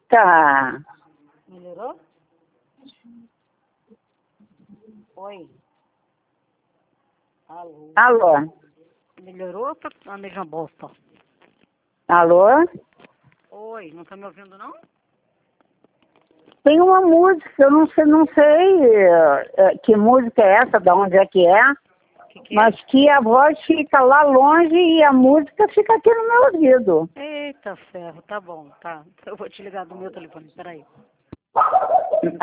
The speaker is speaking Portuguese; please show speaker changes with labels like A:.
A: Tá.
B: Melhorou? Oi. Alô.
A: Alô?
B: Melhorou ou tá a mesma bosta?
A: Alô?
B: Oi, não tá me ouvindo não?
A: Tem uma música, eu não sei que música é essa, de onde é que é,
B: Que
A: mas que a voz fica lá longe e a música fica aqui no meu ouvido.
B: Eita ferro, tá bom, tá. Eu vou te ligar do meu telefone, peraí.